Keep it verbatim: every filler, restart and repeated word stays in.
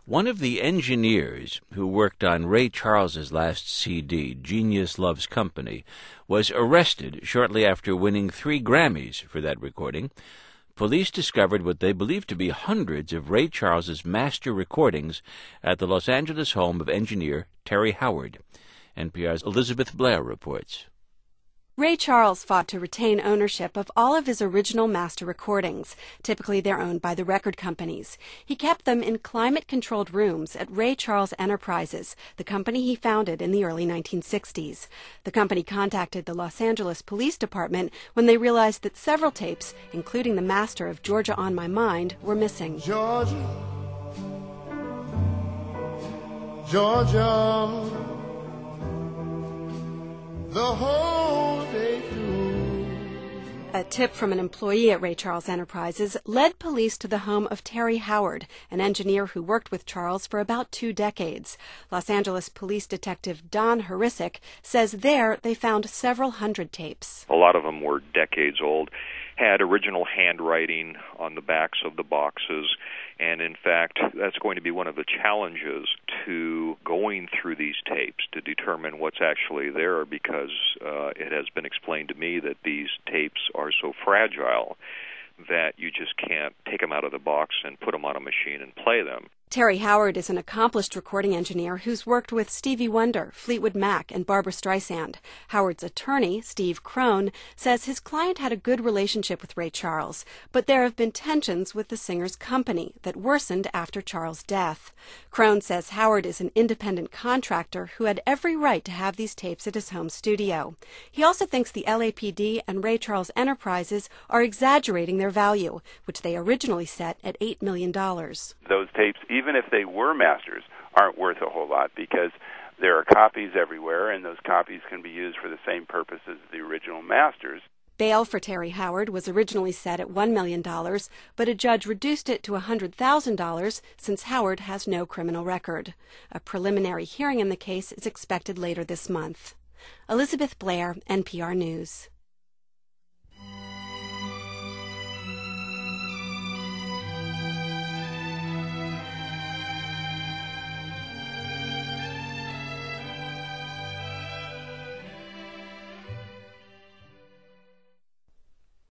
One of the engineers who worked on Ray Charles's last C D, Genius Loves Company, was arrested shortly after winning three Grammys for that recording. Police discovered what they believed to be hundreds of Ray Charles's master recordings at the Los Angeles home of engineer Terry Howard. N P R's Elizabeth Blair reports. Ray Charles fought to retain ownership of all of his original master recordings. Typically, they're owned by the record companies. He kept them in climate-controlled rooms at Ray Charles Enterprises, the company he founded in the early nineteen sixties. The company contacted the Los Angeles Police Department when they realized that several tapes, including the master of Georgia on My Mind, were missing. Georgia, Georgia, the whole day through. A tip from an employee at Ray Charles Enterprises led police to the home of Terry Howard, an engineer who worked with Charles for about two decades. Los Angeles police detective Don Harisic says there they found several hundred tapes. A lot of them were decades old, had original handwriting on the backs of the boxes, and in fact, that's going to be one of the challenges to going through these tapes to determine what's actually there, because uh, it has been explained to me that these tapes are so fragile that you just can't take them out of the box and put them on a machine and play them. Terry Howard is an accomplished recording engineer who's worked with Stevie Wonder, Fleetwood Mac, and Barbra Streisand. Howard's attorney, Steve Crone, says his client had a good relationship with Ray Charles, but there have been tensions with the singer's company that worsened after Charles' death. Crone says Howard is an independent contractor who had every right to have these tapes at his home studio. He also thinks the L A P D and Ray Charles Enterprises are exaggerating their value, which they originally set at eight million dollars. Those tapes, even if they were masters, aren't worth a whole lot because there are copies everywhere, and those copies can be used for the same purpose as the original masters. Bail for Terry Howard was originally set at one million dollars, but a judge reduced it to one hundred thousand dollars since Howard has no criminal record. A preliminary hearing in the case is expected later this month. Elizabeth Blair, N P R News.